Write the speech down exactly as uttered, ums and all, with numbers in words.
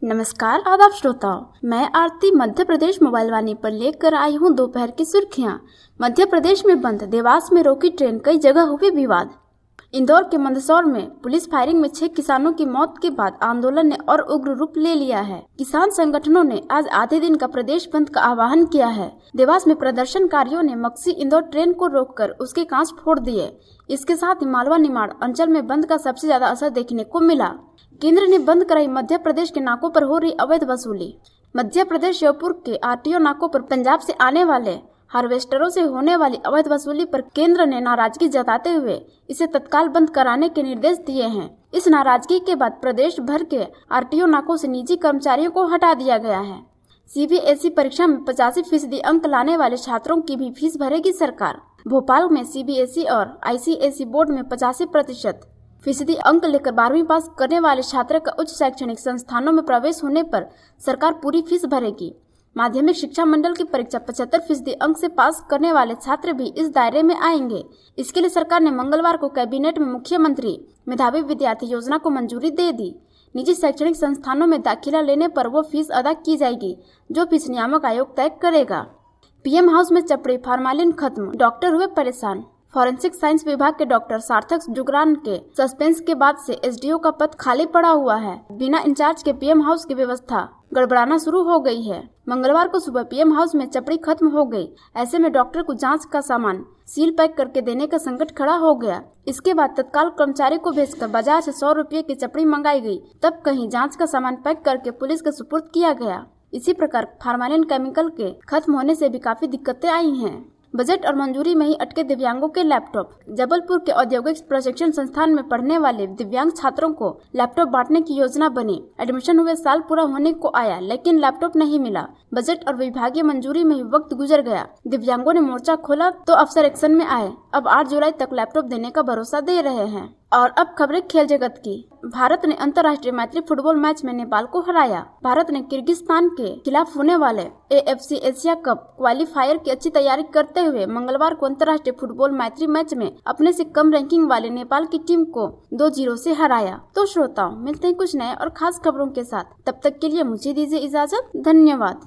नमस्कार आदाब श्रोताओं, मैं आरती मध्य प्रदेश मोबाइल वाणी पर लेकर आई हूं दोपहर की सुर्खियां। मध्य प्रदेश में बंद, देवास में रोकी ट्रेन, कई जगह हुए विवाद। इंदौर के मंदसौर में पुलिस फायरिंग में छह किसानों की मौत के बाद आंदोलन ने और उग्र रूप ले लिया है। किसान संगठनों ने आज आधे दिन का प्रदेश बंद का आह्वान किया है। देवास में प्रदर्शनकारियों ने मक्सी इंदौर ट्रेन को रोककर उसके कांच फोड़ दिए। इसके साथ ही मालवा निमाड़ अंचल में बंद का सबसे ज्यादा असर देखने को मिला। केंद्र ने बंद कराई मध्य प्रदेश के नाकों पर हो रही अवैध वसूली। मध्य प्रदेश श्योपुर के आरटीओ नाकों पर पंजाब से आने वाले हार्वेस्टरों से होने वाली अवैध वसूली पर केंद्र ने नाराजगी जताते हुए इसे तत्काल बंद कराने के निर्देश दिए हैं। इस नाराजगी के बाद प्रदेश भर के आरटीओ नाकों से निजी कर्मचारियों को हटा दिया गया है। सीबीएसई परीक्षा में पचासी फीसदी अंक लाने वाले छात्रों की भी फीस भरेगी सरकार। भोपाल में सीबीएसई और आईसीएसई बोर्ड में पचासी प्रतिशत फीसदी अंक लेकर बारहवीं पास करने वाले छात्र का उच्च शैक्षणिक संस्थानों में प्रवेश होने पर सरकार पूरी फीस भरेगी। माध्यमिक शिक्षा मंडल की परीक्षा पचहत्तर फीसदी अंक से पास करने वाले छात्र भी इस दायरे में आएंगे। इसके लिए सरकार ने मंगलवार को कैबिनेट में मुख्यमंत्री मेधावी विद्यार्थी योजना को मंजूरी दे दी। निजी शैक्षणिक संस्थानों में दाखिला लेने पर वो फीस अदा की जाएगी जो फीस नियामक आयोग तय करेगा। पीएम हाउस में चपड़ी, फॉर्मालिन खत्म, डॉक्टर हुए परेशान। फॉरेंसिक साइंस विभाग के डॉक्टर सार्थक जुगरान के सस्पेंस के बाद से एसडीओ का पद खाली पड़ा हुआ है। बिना इंचार्ज के पीएम हाउस की व्यवस्था गड़बड़ाना शुरू हो गई है। मंगलवार को सुबह पीएम हाउस में चपड़ी खत्म हो गई। ऐसे में डॉक्टर को जांच का सामान सील पैक करके देने का संकट खड़ा हो गया। इसके बाद तत्काल कर्मचारी को भेजकर बाजार से सौ रुपये की चपड़ी मंगाई गई। तब कहीं जाँच का सामान पैक करके पुलिस के सुपुर्द किया गया। इसी प्रकार फॉर्मालिन केमिकल के खत्म होने से भी काफी दिक्कतें आई हैं। बजट और मंजूरी में ही अटके दिव्यांगों के लैपटॉप। जबलपुर के औद्योगिक प्रशिक्षण संस्थान में पढ़ने वाले दिव्यांग छात्रों को लैपटॉप बांटने की योजना बनी। एडमिशन हुए साल पूरा होने को आया लेकिन लैपटॉप नहीं मिला। बजट और विभागीय मंजूरी में ही वक्त गुजर गया। दिव्यांगों ने मोर्चा खोला तो अफसर एक्शन में आए। अब आठ जुलाई तक लैपटॉप देने का भरोसा दे रहे हैं। और अब खबरें खेल जगत की। भारत ने अंतर्राष्ट्रीय मैत्री फुटबॉल मैच में नेपाल को हराया। भारत ने किर्गिस्तान के खिलाफ होने वाले एएफसी एशिया कप क्वालिफायर की अच्छी तैयारी करते हुए मंगलवार को अंतर्राष्ट्रीय फुटबॉल मैत्री मैच में अपने से कम रैंकिंग वाले नेपाल की टीम को दो जीरो से हराया। तो श्रोताओं, मिलते हैं कुछ नए और खास खबरों के साथ। तब तक के लिए मुझे दीजिए इजाजत। धन्यवाद।